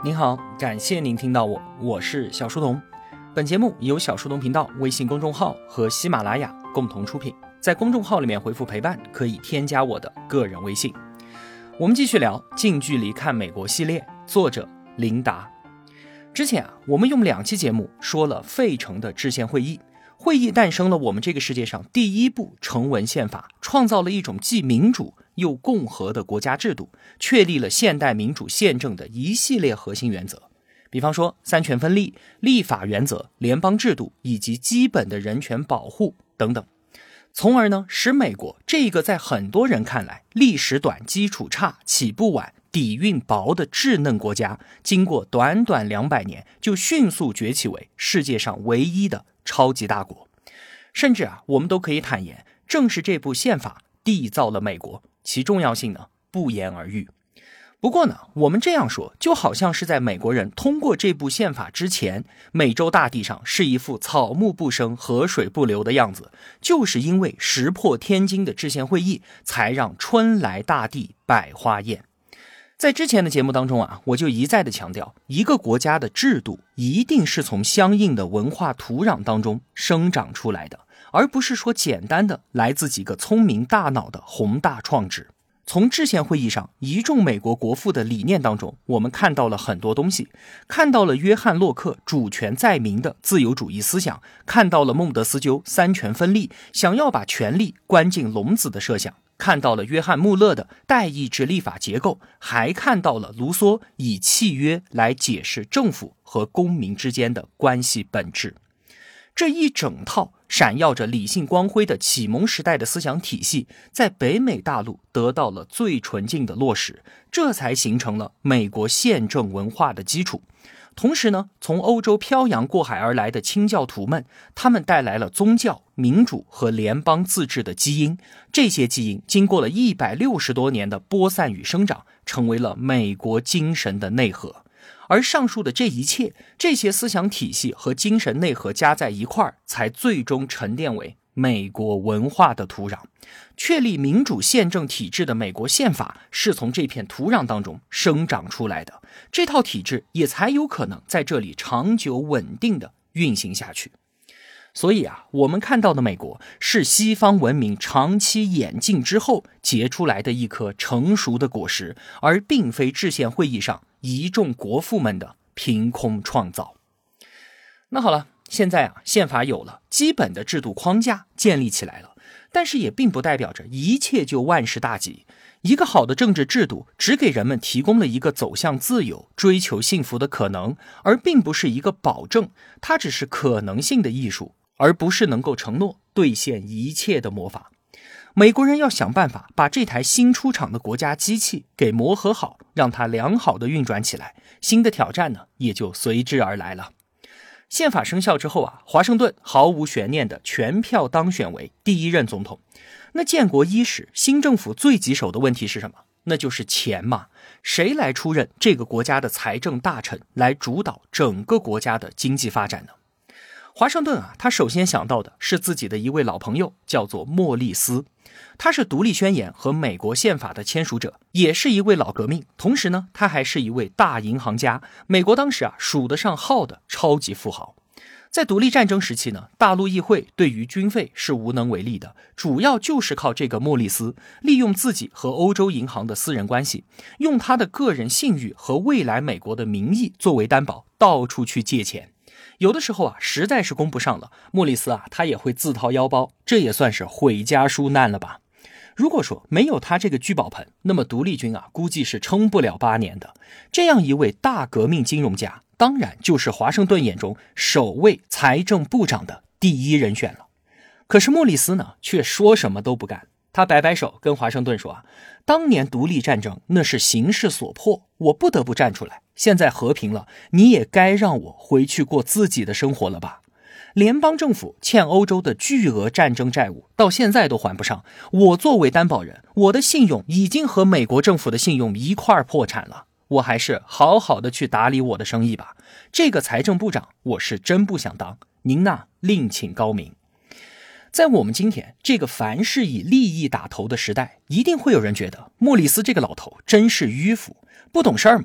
您好，感谢您听到我是小书童。本节目由小书童频道微信公众号和喜马拉雅共同出品，在公众号里面回复陪伴可以添加我的个人微信。我们继续聊近距离看美国系列，作者琳达。之前我们用2期节目说了费城的制宪会议，会议诞生了我们这个世界上第一部成文宪法，创造了一种既民主又共和的国家制度，确立了现代民主宪政的一系列核心原则，比方说三权分立、立法原则、联邦制度以及基本的人权保护等等，从而呢使美国这个在很多人看来历史短、基础差、起步晚、底蕴薄的稚嫩国家，经过短短200年就迅速崛起为世界上唯一的超级大国。甚至我们都可以坦言，正是这部宪法缔造了美国，其重要性呢不言而喻。不过呢，我们这样说就好像是在美国人通过这部宪法之前，美洲大地上是一副草木不生、河水不流的样子，就是因为石破天惊的制宪会议，才让春来大地百花艳。在之前的节目当中我就一再的强调，一个国家的制度一定是从相应的文化土壤当中生长出来的，而不是说简单的来自几个聪明大脑的宏大创制。从制宪会议上一众美国国父的理念当中，我们看到了很多东西，看到了约翰洛克主权在民的自由主义思想，看到了孟德斯鸠三权分立，想要把权力关进笼子的设想，看到了约翰穆勒的代议制立法结构，还看到了卢梭以契约来解释政府和公民之间的关系本质。这一整套闪耀着理性光辉的启蒙时代的思想体系，在北美大陆得到了最纯净的落实，这才形成了美国宪政文化的基础。同时呢，从欧洲漂洋过海而来的清教徒们，他们带来了宗教、民主和联邦自治的基因，这些基因经过了160多年的播散与生长，成为了美国精神的内核。而上述的这一切，这些思想体系和精神内核加在一块儿，才最终沉淀为美国文化的土壤。确立民主宪政体制的美国宪法是从这片土壤当中生长出来的，这套体制也才有可能在这里长久稳定的运行下去。所以我们看到的美国是西方文明长期演进之后结出来的一颗成熟的果实，而并非制宪会议上一众国父们的凭空创造。那好了，现在宪法有了，基本的制度框架建立起来了，但是也并不代表着一切就万事大吉。一个好的政治制度只给人们提供了一个走向自由、追求幸福的可能，而并不是一个保证，它只是可能性的艺术，而不是能够承诺兑现一切的魔法。美国人要想办法把这台新出厂的国家机器给磨合好，让它良好的运转起来，新的挑战呢也就随之而来了。宪法生效之后华盛顿毫无悬念的全票当选为第1任总统。那建国伊始，新政府最棘手的问题是什么？那就是钱嘛。谁来出任这个国家的财政大臣，来主导整个国家的经济发展呢？华盛顿他首先想到的是自己的一位老朋友，叫做莫利斯。他是独立宣言和美国宪法的签署者，也是一位老革命，同时呢，他还是一位大银行家，美国当时数得上号的超级富豪。在独立战争时期呢，大陆议会对于军费是无能为力的，主要就是靠这个莫利斯利用自己和欧洲银行的私人关系，用他的个人信誉和未来美国的名义作为担保，到处去借钱。有的时候实在是供不上了，莫里斯他也会自掏腰包，这也算是毁家纾难了吧。如果说没有他这个聚宝盆，那么独立军估计是撑不了8年的。这样一位大革命金融家，当然就是华盛顿眼中首位财政部长的第1人选了。可是莫里斯呢，却说什么都不干。他摆摆手跟华盛顿说当年独立战争那是形势所迫，我不得不站出来，现在和平了，你也该让我回去过自己的生活了吧。联邦政府欠欧洲的巨额战争债务到现在都还不上，我作为担保人，我的信用已经和美国政府的信用一块破产了，我还是好好的去打理我的生意吧。这个财政部长我是真不想当，您另请高明。在我们今天这个凡事以利益打头的时代，一定会有人觉得莫里斯这个老头真是迂腐，不懂事儿嘛。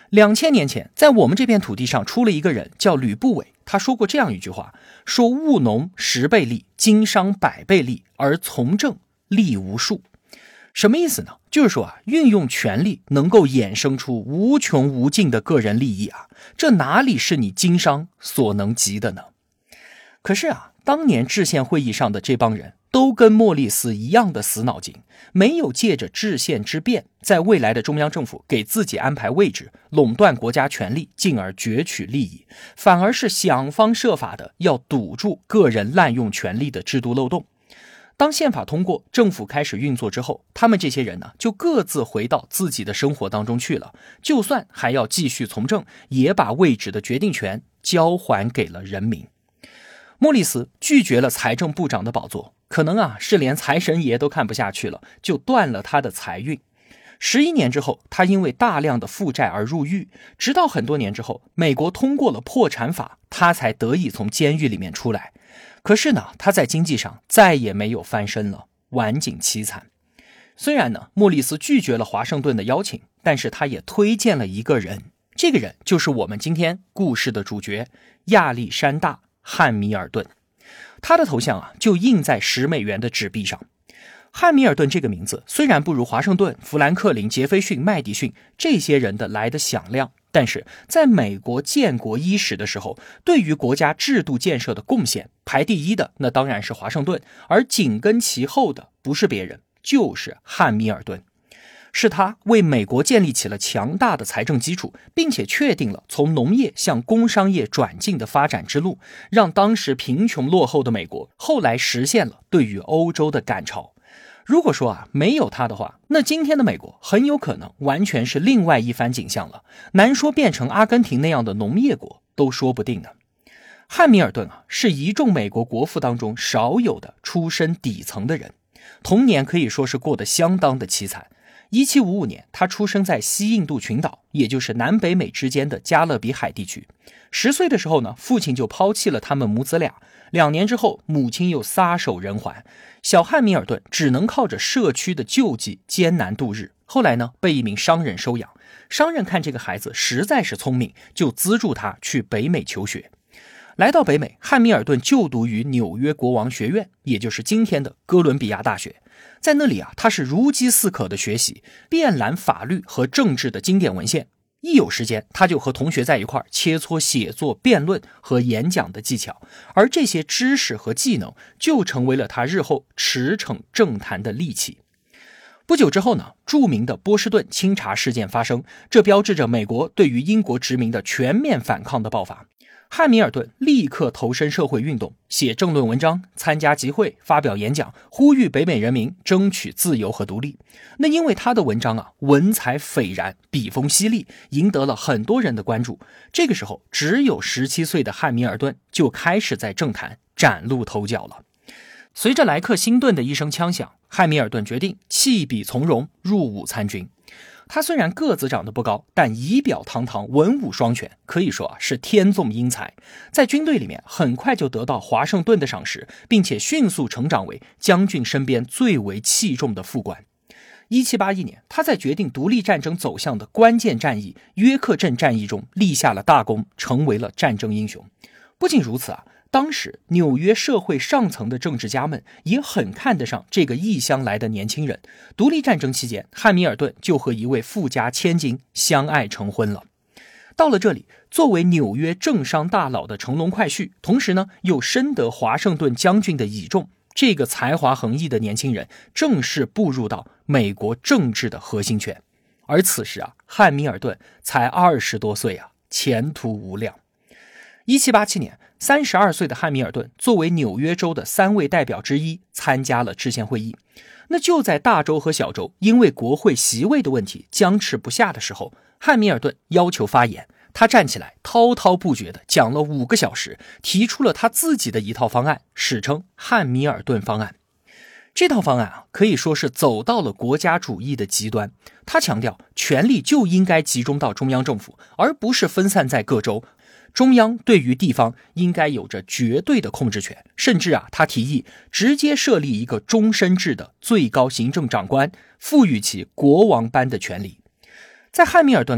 2000年前，在我们这片土地上出了一个人叫吕不韦，他说过这样一句话，说务农10倍利，经商100倍利，而从政利无数。什么意思呢？就是说运用权力能够衍生出无穷无尽的个人利益这哪里是你经商所能及的呢？可是当年制宪会议上的这帮人都跟莫里斯一样的死脑筋，没有借着制宪之变，在未来的中央政府给自己安排位置，垄断国家权力，进而攫取利益，反而是想方设法的要堵住个人滥用权力的制度漏洞。当宪法通过，政府开始运作之后，他们这些人呢，就各自回到自己的生活当中去了，就算还要继续从政，也把位置的决定权交还给了人民。莫里斯拒绝了财政部长的宝座，可能是连财神爷都看不下去了，就断了他的财运。11年之后，他因为大量的负债而入狱，直到很多年之后，美国通过了破产法，他才得以从监狱里面出来。可是呢，他在经济上再也没有翻身了，晚景凄惨。虽然呢，莫里斯拒绝了华盛顿的邀请，但是他也推荐了一个人，这个人就是我们今天故事的主角亚历山大·汉密尔顿。他的头像就印在$10的纸币上。汉密尔顿这个名字虽然不如华盛顿、富兰克林、杰斐逊、麦迪逊这些人的来的响亮，但是在美国建国伊始的时候，对于国家制度建设的贡献排第一的那当然是华盛顿，而紧跟其后的不是别人，就是汉密尔顿。是他为美国建立起了强大的财政基础，并且确定了从农业向工商业转进的发展之路，让当时贫穷落后的美国后来实现了对于欧洲的赶超。如果说没有他的话，那今天的美国很有可能完全是另外一番景象了，难说变成阿根廷那样的农业国都说不定呢。汉密尔顿是一众美国国父当中少有的出身底层的人，童年可以说是过得相当的凄惨。1755年，他出生在西印度群岛，也就是南北美之间的加勒比海地区。10岁的时候呢，父亲就抛弃了他们母子俩。2年之后，母亲又撒手人寰，小汉密尔顿只能靠着社区的救济艰难度日。后来呢，被一名商人收养，商人看这个孩子实在是聪明，就资助他去北美求学。来到北美，汉密尔顿就读于纽约国王学院，也就是今天的哥伦比亚大学。在那里他是如饥似渴的学习，遍览法律和政治的经典文献。一有时间，他就和同学在一块切磋写作、辩论和演讲的技巧，而这些知识和技能就成为了他日后驰骋政坛的利器。不久之后呢，著名的波士顿清查事件发生，这标志着美国对于英国殖民的全面反抗的爆发。汉密尔顿立刻投身社会运动，写政论文章，参加集会，发表演讲，呼吁北美人民争取自由和独立。那因为他的文章文采斐然，笔锋犀利，赢得了很多人的关注。这个时候，只有17岁的汉密尔顿就开始在政坛崭露头角了。随着莱克星顿的一声枪响，汉密尔顿决定弃笔从戎，入伍参军。他虽然个子长得不高，但仪表堂堂，文武双全，可以说是天纵英才。在军队里面很快就得到华盛顿的赏识，并且迅速成长为将军身边最为器重的副官。1781年，他在决定独立战争走向的关键战役约克镇战役中立下了大功，成为了战争英雄。不仅如此当时纽约社会上层的政治家们也很看得上这个异乡来的年轻人。独立战争期间，汉密尔顿就和一位富家千金相爱成婚了。到了这里，作为纽约政商大佬的乘龙快婿，同时呢又深得华盛顿将军的倚重，这个才华横溢的年轻人正式步入到美国政治的核心圈。而此时汉密尔顿才20多岁前途无量。1787年，32岁的汉密尔顿作为纽约州的3位代表之一参加了制宪会议。那就在大州和小州因为国会席位的问题僵持不下的时候，汉密尔顿要求发言。他站起来滔滔不绝地讲了5个小时，提出了他自己的一套方案，史称汉密尔顿方案。这套方案可以说是走到了国家主义的极端。他强调权力就应该集中到中央政府，而不是分散在各州。中央对于地方应该有着绝对的控制权，甚至他提议直接设立一个终身制的最高行政长官，赋予其国王般的权力。在汉密尔顿看来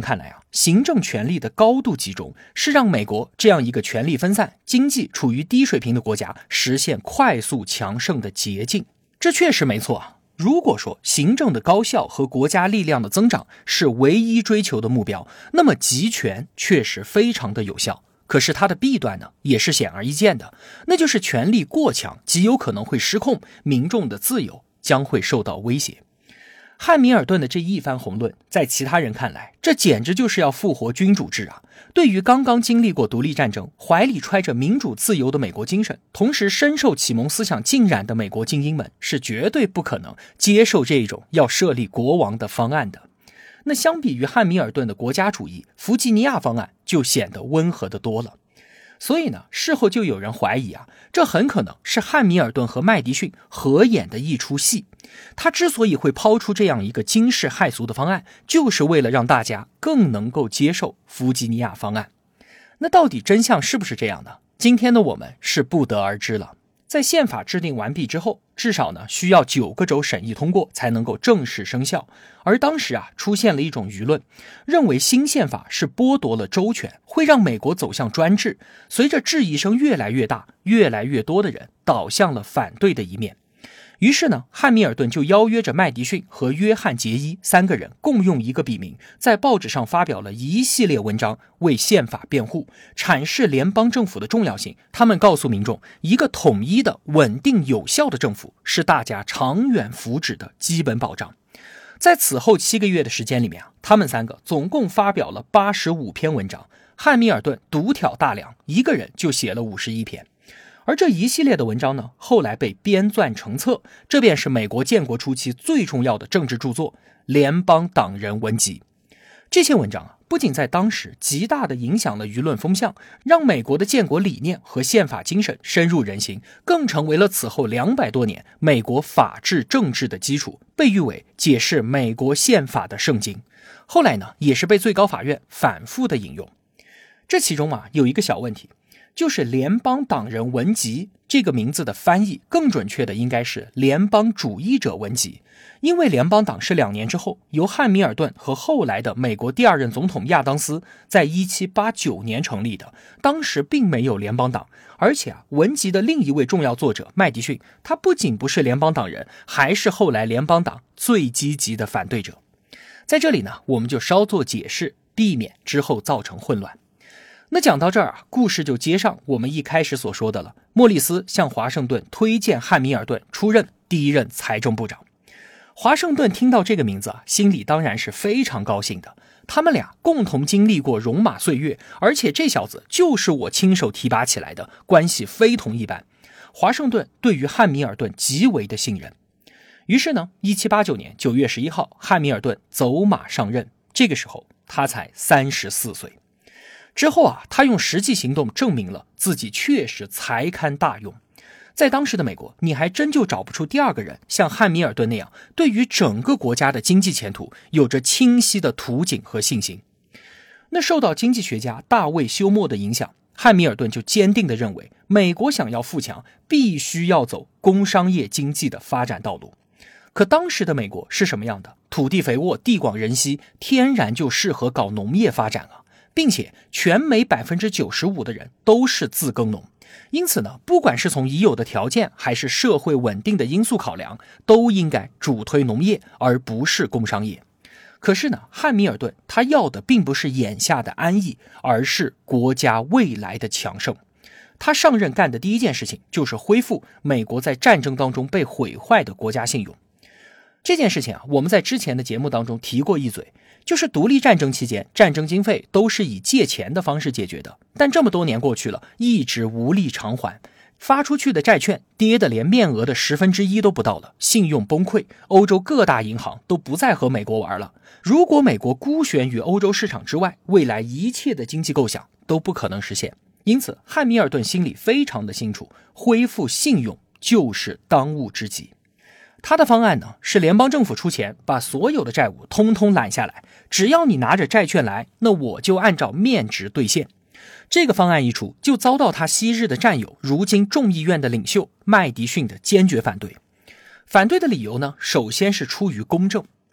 行政权力的高度集中是让美国这样一个权力分散、经济处于低水平的国家实现快速强盛的捷径。这确实没错啊。如果说行政的高效和国家力量的增长是唯一追求的目标，那么集权确实非常的有效。可是它的弊端呢，也是显而易见的，那就是权力过强，极有可能会失控，民众的自由将会受到威胁。汉密尔顿的这一番宏论，在其他人看来，这简直就是要复活君主制啊！对于刚刚经历过独立战争，怀里揣着民主自由的美国精神，同时深受启蒙思想浸染的美国精英们，是绝对不可能接受这种要设立国王的方案的。那相比于汉密尔顿的国家主义，弗吉尼亚方案就显得温和得多了。所以呢，事后就有人怀疑啊，这很可能是汉密尔顿和麦迪逊合演的一出戏。他之所以会抛出这样一个惊世骇俗的方案，就是为了让大家更能够接受弗吉尼亚方案。那到底真相是不是这样呢？今天的我们是不得而知了。在宪法制定完毕之后，至少呢需要9个州审议通过才能够正式生效。而当时啊出现了一种舆论，认为新宪法是剥夺了州权，会让美国走向专制。随着质疑声越来越大，越来越多的人倒向了反对的一面。于是呢，汉密尔顿就邀约着麦迪逊和约翰杰伊3个人共用一个笔名，在报纸上发表了一系列文章，为宪法辩护，阐释联邦政府的重要性。他们告诉民众，一个统一的、稳定、有效的政府是大家长远福祉的基本保障。在此后7个月的时间里面啊，他们3个总共发表了85篇文章，汉密尔顿独挑大梁，一个人就写了51篇。而这一系列的文章呢，后来被编撰成册，这便是美国建国初期最重要的政治著作《联邦党人文集》。这些文章啊，不仅在当时极大地影响了舆论风向，让美国的建国理念和宪法精神深入人心，更成为了此后200多年美国法治政治的基础，被誉为解释美国宪法的圣经。后来呢，也是被最高法院反复的引用。这其中啊，有一个小问题，就是联邦党人文集这个名字的翻译更准确的应该是联邦主义者文集，因为联邦党是2年之后由汉密尔顿和后来的美国第2任总统亚当斯在1789年成立的，当时并没有联邦党。而且文集的另一位重要作者麦迪逊，他不仅不是联邦党人，还是后来联邦党最积极的反对者。在这里呢，我们就稍作解释，避免之后造成混乱。那讲到这儿啊，故事就接上我们一开始所说的了。莫里斯向华盛顿推荐汉密尔顿出任第1任财政部长。华盛顿听到这个名字啊，心里当然是非常高兴的。他们俩共同经历过戎马岁月，而且这小子就是我亲手提拔起来的，关系非同一般。华盛顿对于汉密尔顿极为的信任。于是呢，1789年9月11号，汉密尔顿走马上任，这个时候他才34岁。之后啊，他用实际行动证明了自己确实才堪大用。在当时的美国，你还真就找不出第2个人像汉密尔顿那样，对于整个国家的经济前途有着清晰的图景和信心。那受到经济学家大卫休谟的影响，汉密尔顿就坚定地认为，美国想要富强，必须要走工商业经济的发展道路。可当时的美国是什么样的？土地肥沃，地广人稀，天然就适合搞农业发展啊，并且全美 95% 的人都是自耕农。因此呢，不管是从已有的条件还是社会稳定的因素考量，都应该主推农业而不是工商业。可是呢，汉密尔顿他要的并不是眼下的安逸，而是国家未来的强盛。他上任干的第一件事情就是恢复美国在战争当中被毁坏的国家信用。这件事情啊，我们在之前的节目当中提过一嘴，就是独立战争期间，战争经费都是以借钱的方式解决的，但这么多年过去了，一直无力偿还，发出去的债券跌得连面额的1/10都不到了，信用崩溃，欧洲各大银行都不再和美国玩了。如果美国孤悬于欧洲市场之外，未来一切的经济构想都不可能实现。因此，汉密尔顿心里非常的清楚，恢复信用就是当务之急。他的方案呢，是联邦政府出钱把所有的债务通通揽下来，只要你拿着债券来，那我就按照面值兑现。这个方案一出，就遭到他昔日的战友，如今众议院的领袖麦迪逊的坚决反对。反对的理由呢，首先是出于公正。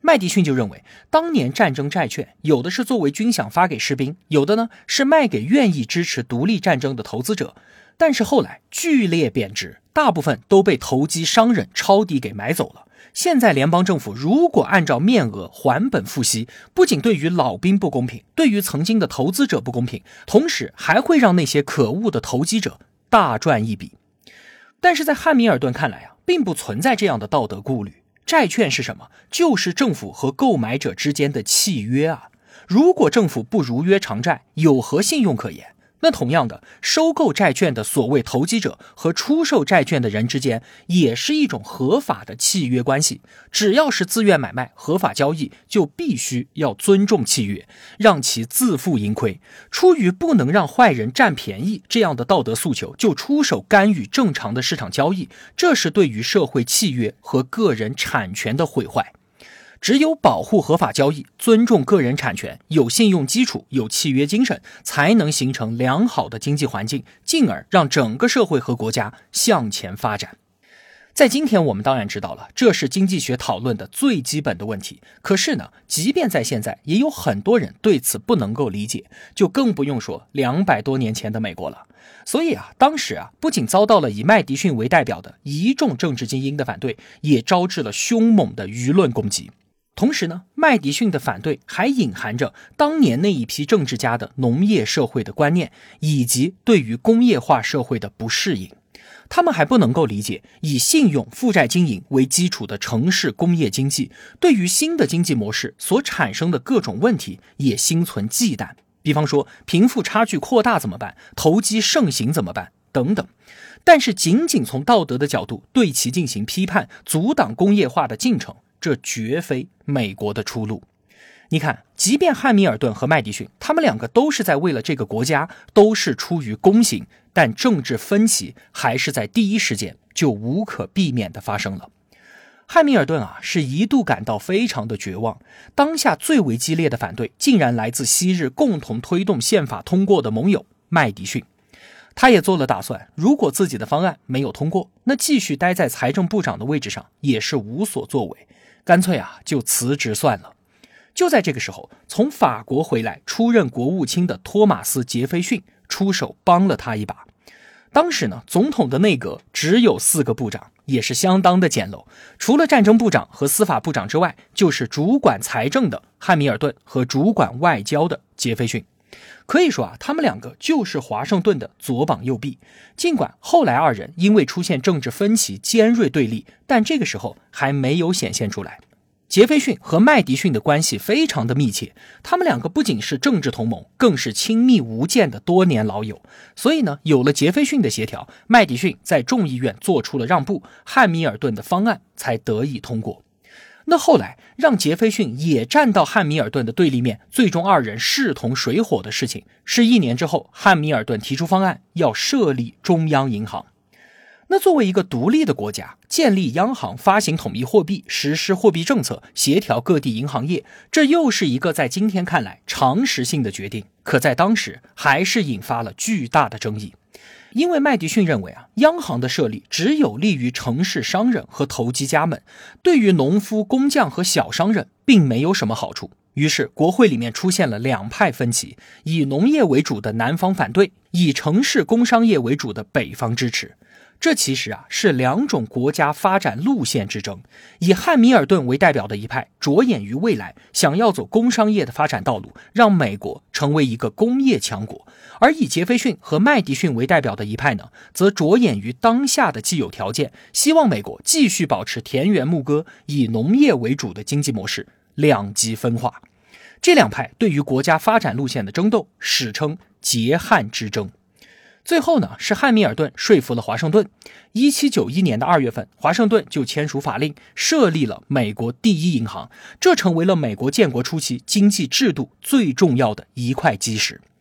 麦迪逊就认为，当年战争债券有的是作为军饷发给士兵，有的呢是卖给愿意支持独立战争的投资者，但是后来剧烈贬值，大部分都被投机商人抄底给买走了。现在联邦政府如果按照面额还本付息，不仅对于老兵不公平，对于曾经的投资者不公平，同时还会让那些可恶的投机者大赚一笔。但是在汉密尔顿看来并不存在这样的道德顾虑。债券是什么？就是政府和购买者之间的契约啊！如果政府不如约偿债，有何信用可言？那同样的，收购债券的所谓投机者和出售债券的人之间也是一种合法的契约关系。只要是自愿买卖、合法交易，就必须要尊重契约，让其自负盈亏。出于不能让坏人占便宜这样的道德诉求，就出手干预正常的市场交易，这是对于社会契约和个人产权的毁坏。只有保护合法交易，尊重个人产权，有信用基础，有契约精神，才能形成良好的经济环境，进而让整个社会和国家向前发展。在今天我们当然知道了，这是经济学讨论的最基本的问题。可是呢，即便在现在，也有很多人对此不能够理解，就更不用说200多年前的美国了。所以当时不仅遭到了以麦迪逊为代表的一众政治精英的反对，也招致了凶猛的舆论攻击。同时呢，麦迪逊的反对还隐含着当年那一批政治家的农业社会的观念，以及对于工业化社会的不适应。他们还不能够理解以信用负债经营为基础的城市工业经济对于新的经济模式所产生的各种问题也心存忌惮，比方说贫富差距扩大怎么办，投机盛行怎么办等等。但是仅仅从道德的角度对其进行批判，阻挡工业化的进程，这绝非美国的出路。你看，即便汉密尔顿和麦迪逊，他们两个都是在为了这个国家，都是出于公行，但政治分歧还是在第一时间就无可避免地发生了。汉密尔顿是一度感到非常的绝望，当下最为激烈的反对竟然来自昔日共同推动宪法通过的盟友麦迪逊。他也做了打算，如果自己的方案没有通过，那继续待在财政部长的位置上也是无所作为，干脆就辞职算了。就在这个时候，从法国回来出任国务卿的托马斯·杰斐逊出手帮了他一把。当时呢，总统的内阁只有4个部长，也是相当的简陋，除了战争部长和司法部长之外，就是主管财政的汉密尔顿和主管外交的杰斐逊。可以说他们两个就是华盛顿的左膀右臂。尽管后来二人因为出现政治分歧尖锐对立，但这个时候还没有显现出来。杰斐逊和麦迪逊的关系非常的密切，他们两个不仅是政治同盟，更是亲密无间的多年老友。所以呢，有了杰斐逊的协调，麦迪逊在众议院做出了让步，汉密尔顿的方案才得以通过。那后来让杰斐逊也站到汉密尔顿的对立面，最终二人势同水火的事情，是1年之后汉密尔顿提出方案要设立中央银行。那作为一个独立的国家，建立央行，发行统一货币，实施货币政策，协调各地银行业，这又是一个在今天看来常识性的决定，可在当时还是引发了巨大的争议。因为麦迪逊认为央行的设立只有利于城市商人和投机家们，对于农夫、工匠和小商人并没有什么好处。于是国会里面出现了2派分歧，以农业为主的南方反对，以城市工商业为主的北方支持。这其实是2种国家发展路线之争。以汉密尔顿为代表的一派着眼于未来，想要走工商业的发展道路，让美国成为一个工业强国；而以杰斐逊和麦迪逊为代表的一派呢，则着眼于当下的既有条件，希望美国继续保持田园牧歌，以农业为主的经济模式，两极分化。这2派对于国家发展路线的争斗，史称杰汉之争。最后呢，是汉密尔顿说服了华盛顿。1791年的2月份，华盛顿就签署法令，设立了美国第一银行，这成为了美国建国初期经济制度最重要的一块基石。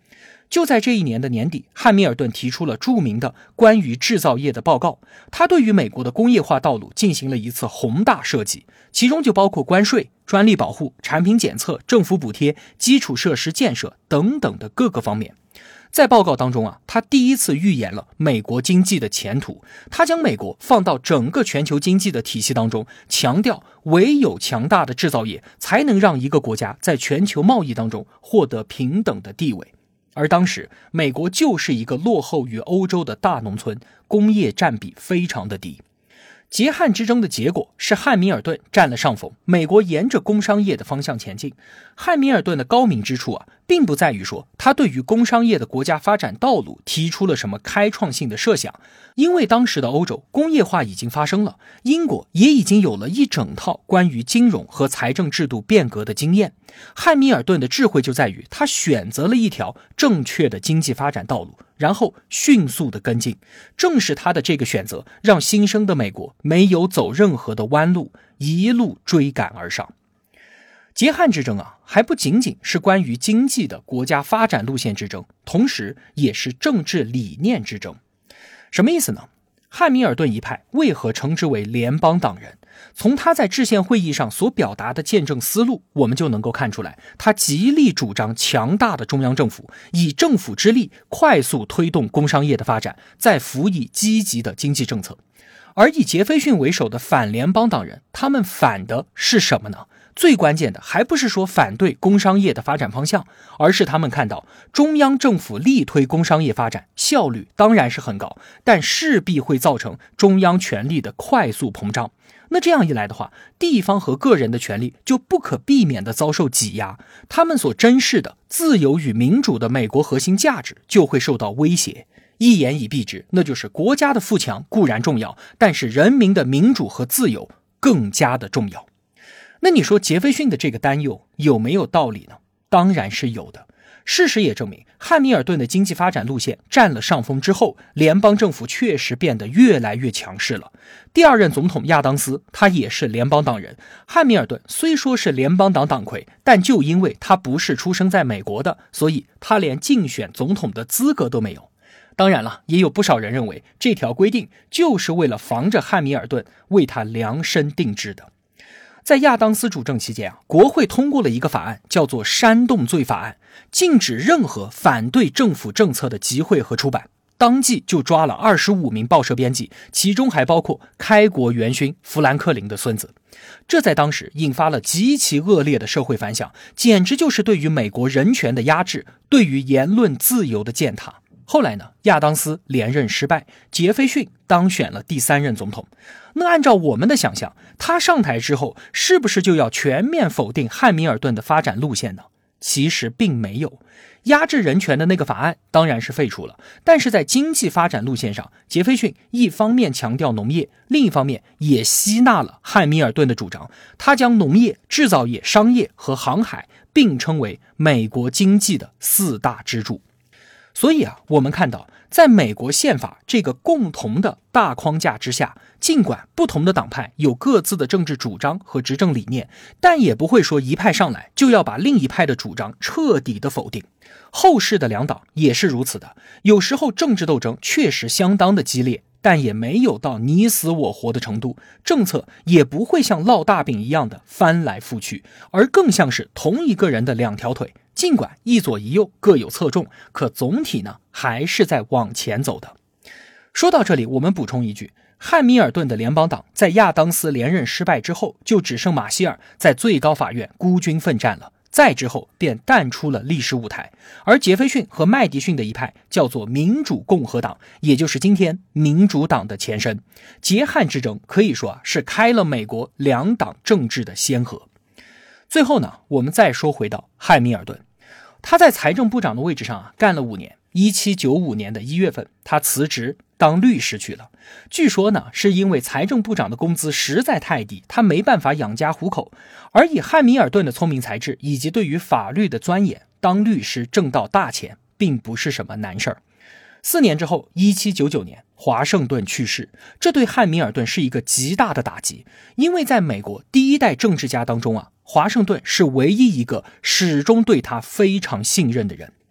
就在这一年的年底，汉密尔顿提出了著名的关于制造业的报告，他对于美国的工业化道路进行了一次宏大设计，其中就包括关税、专利保护、产品检测、政府补贴、基础设施建设等等的各个方面。在报告当中他第一次预言了美国经济的前途，他将美国放到整个全球经济的体系当中，强调唯有强大的制造业才能让一个国家在全球贸易当中获得平等的地位。而当时美国就是一个落后于欧洲的大农村，工业占比非常的低。结汉之争的结果是汉密尔顿占了上风，美国沿着工商业的方向前进。汉密尔顿的高明之处并不在于说他对于工商业的国家发展道路提出了什么开创性的设想，因为当时的欧洲工业化已经发生了，英国也已经有了一整套关于金融和财政制度变革的经验。汉密尔顿的智慧就在于他选择了一条正确的经济发展道路，然后迅速的跟进。正是他的这个选择，让新生的美国没有走任何的弯路，一路追赶而上。结汉之争还不仅仅是关于经济的国家发展路线之争，同时也是政治理念之争。什么意思呢？汉密尔顿一派为何称之为联邦党人？从他在制宪会议上所表达的建政思路，我们就能够看出来，他极力主张强大的中央政府，以政府之力快速推动工商业的发展，再辅以积极的经济政策。而以杰斐逊为首的反联邦党人，他们反的是什么呢？最关键的还不是说反对工商业的发展方向，而是他们看到中央政府力推工商业发展，效率当然是很高，但势必会造成中央权力的快速膨胀。那这样一来的话，地方和个人的权利就不可避免地遭受挤压，他们所珍视的自由与民主的美国核心价值就会受到威胁。一言以蔽之，那就是国家的富强固然重要，但是人民的民主和自由更加的重要。那你说杰斐逊的这个担忧有没有道理呢？当然是有的。事实也证明，汉密尔顿的经济发展路线占了上风之后，联邦政府确实变得越来越强势了。第二任总统亚当斯，他也是联邦党人。汉密尔顿虽说是联邦党党魁，但就因为他不是出生在美国的，所以他连竞选总统的资格都没有。当然了，也有不少人认为这条规定就是为了防着汉密尔顿为他量身定制的。在亚当斯主政期间国会通过了一个法案，叫做煽动罪法案，禁止任何反对政府政策的集会和出版。当即就抓了25名报社编辑，其中还包括开国元勋富兰克林的孙子。这在当时引发了极其恶劣的社会反响，简直就是对于美国人权的压制，对于言论自由的践踏。后来呢，亚当斯连任失败，杰斐逊当选了第3任总统。那按照我们的想象，他上台之后是不是就要全面否定汉密尔顿的发展路线呢？其实并没有。压制人权的那个法案当然是废除了，但是在经济发展路线上，杰斐逊一方面强调农业，另一方面也吸纳了汉密尔顿的主张，他将农业、制造业、商业和航海并称为美国经济的4大支柱。所以我们看到在美国宪法这个共同的大框架之下，尽管不同的党派有各自的政治主张和执政理念，但也不会说一派上来就要把另一派的主张彻底的否定。后世的两党也是如此的，有时候政治斗争确实相当的激烈，但也没有到你死我活的程度，政策也不会像烙大饼一样的翻来覆去，而更像是同一个人的2条腿，尽管一左一右各有侧重，可总体呢还是在往前走的。说到这里，我们补充一句，汉密尔顿的联邦党在亚当斯连任失败之后，就只剩马歇尔在最高法院孤军奋战了，再之后便淡出了历史舞台。而杰斐逊和麦迪逊的一派叫做民主共和党，也就是今天民主党的前身。结汉之争可以说是开了美国2党政治的先河。最后呢，我们再说回到汉密尔顿，他在财政部长的位置上干了5年。1795年的1月份，他辞职当律师去了。据说呢，是因为财政部长的工资实在太低，他没办法养家糊口。而以汉密尔顿的聪明才智以及对于法律的钻研，当律师挣到大钱并不是什么难事儿。4年之后，1799年，华盛顿去世，这对汉密尔顿是一个极大的打击，因为在美国第1代政治家当中华盛顿是唯一一个始终对他非常信任的人。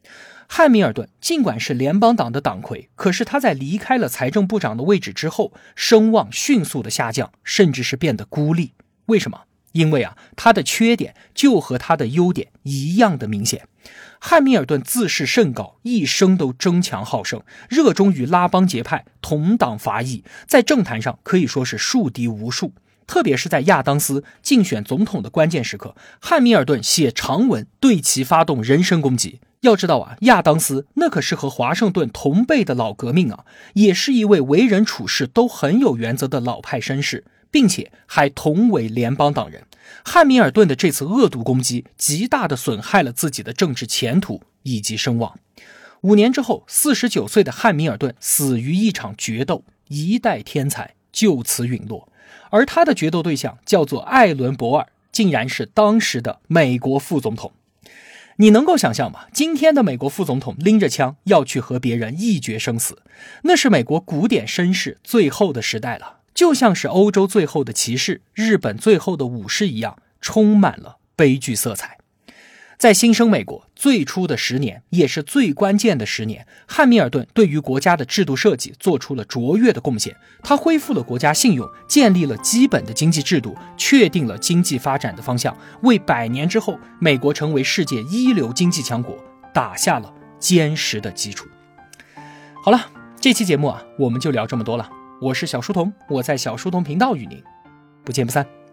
汉密尔顿尽管是联邦党的党魁，可是他在离开了财政部长的位置之后，声望迅速的下降，甚至是变得孤立。为什么？因为他的缺点就和他的优点一样的明显。汉密尔顿自视甚高，一生都争强好胜，热衷于拉帮结派，同党伐异，在政坛上可以说是树敌无数。特别是在亚当斯竞选总统的关键时刻，汉密尔顿写长文对其发动人身攻击。要知道亚当斯那可是和华盛顿同辈的老革命也是一位为人处事都很有原则的老派绅士，并且还同为联邦党人。汉密尔顿的这次恶毒攻击极大地损害了自己的政治前途以及声望。5年之后，49岁的汉密尔顿死于一场决斗，一代天才就此陨落。而他的决斗对象叫做艾伦·博尔，竟然是当时的美国副总统。你能够想象吗？今天的美国副总统拎着枪要去和别人一决生死，那是美国古典绅士最后的时代了，就像是欧洲最后的骑士、日本最后的武士一样，充满了悲剧色彩。在新生美国最初的10年，也是最关键的10年，汉密尔顿对于国家的制度设计做出了卓越的贡献。他恢复了国家信用，建立了基本的经济制度，确定了经济发展的方向，为100年之后美国成为世界一流经济强国打下了坚实的基础。好了，这期节目我们就聊这么多了。我是小书童，我在小书童频道与您不见不散。